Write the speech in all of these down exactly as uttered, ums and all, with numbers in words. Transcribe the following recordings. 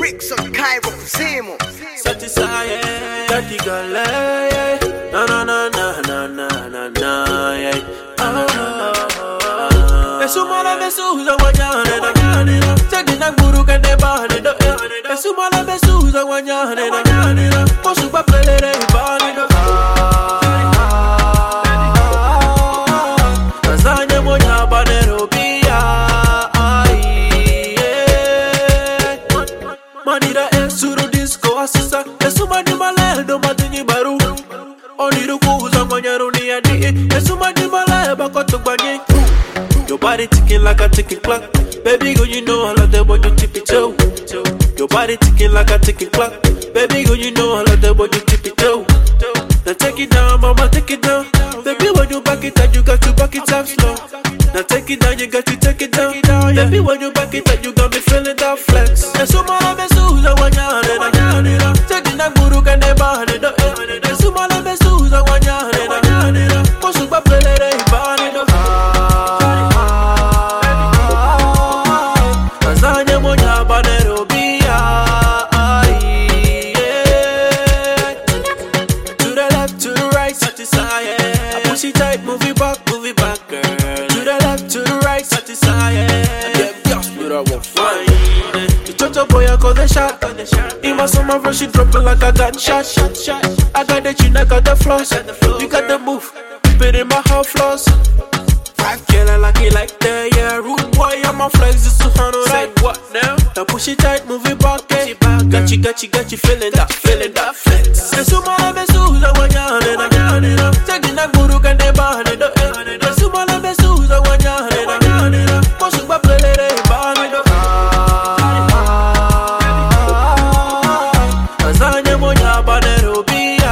Bricks on Cairo kuzimu. Satisfy, dirty girl, yeah. Na na na na na na na na, yeah. Esumala besuza wanyane na, segina guru kende bahane do. Esumala besuza wanyane na, posuba pelere ibane do. Kazanye monya banero biya, manira esuru disco asisa. Esuma di male do matini baru. Oniru kuza manyaru ni adi. Esuma di male bakoto gbanye. Your body ticking like a ticking clock. Baby girl, you know I love that boy you tip it toe. Your body ticking like a ticking clock. Baby girl, you know I love that boy you tip it toe. Now take it down, mama, take it down. Baby, when you back it up, you got to back it up slow. Now take it down, you got to take it down. Baby, when you back it up, you got me feeling that flex. Esuma besuza wanyane na, segina guru kende bahane do. Esuma besuza wanyane na, posuba pelere ibane do. Kazanye monya banero biya, to the left, to the right, satisfy. I push it tight, move it back, move it back, girl. To the left, to the right, satisfy. Yeah, yes, but I won't find. You touch a boy, I call the shot. In my summer rush, she dropping like a gunshot. I got the chin, I got the floss. You got the move, spit in my hot floss. Girl, I like it like that, yeah. Rude boy, I'm a flex, it's a hundred. Say what now? Now push it tight, move it back, eh. Got you, got you, got you feeling that, feeling that flex. Esuma besuza wanyane na, segina guru kende bahane do. Esuma besuza wanyane na, posuba pelere ibane do. Kazanye monya banero biya,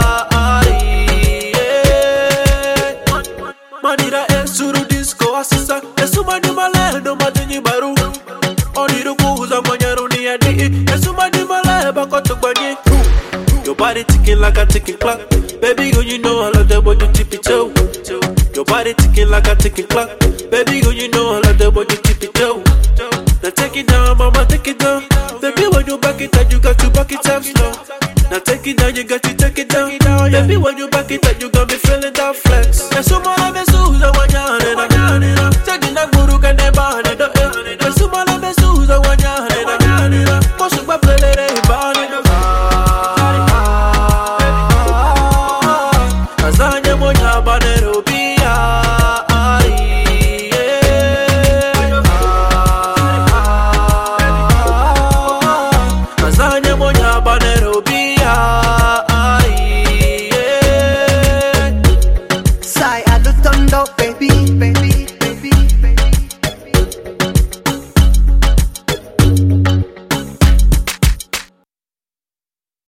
manira esuru disco asisa. Esuma di male do matini baru. Oniru kuza manyaru ni adi. Esuma di male bakoto gbanye. Your body ticking like a ticking clock. Baby girl, you know I love that boy you tip it toe. Your body ticking like a ticking clock. Baby girl, you know I love that boy you tip it toe. Now take it down, mama, take it down.